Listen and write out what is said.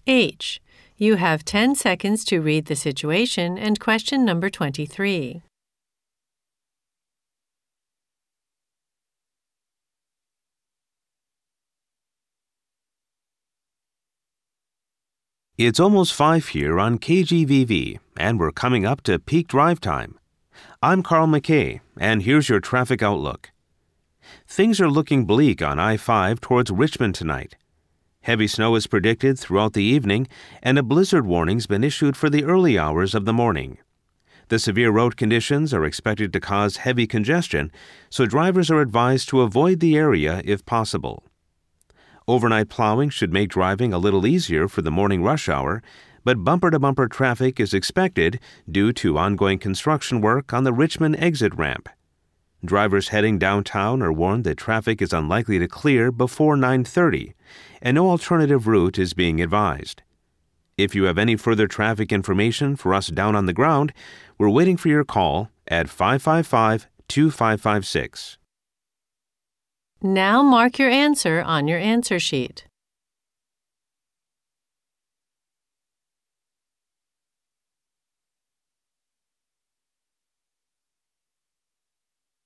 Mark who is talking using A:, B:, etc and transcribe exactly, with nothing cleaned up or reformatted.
A: H. You have ten seconds to read the situation and question number twenty-three.
B: It's almost five here on K G V V, and we're coming up to peak drive time. I'm Carl McKay, and here's your traffic outlook. Things are looking bleak on I five towards Richmond tonight. Heavy snow is predicted throughout the evening, and a blizzard warning's been issued for the early hours of the morning. The severe road conditions are expected to cause heavy congestion, so drivers are advised to avoid the area if possible. Overnight plowing should make driving a little easier for the morning rush hour, but bumper-to-bumper traffic is expected due to ongoing construction work on the Richmond exit ramp. Drivers heading downtown are warned that traffic is unlikely to clear before nine thirty, and no alternative route is being advised. If you have any further traffic information for us down on the ground, we're waiting for your call at five five five, two five five six.
A: Now mark your answer on your answer sheet.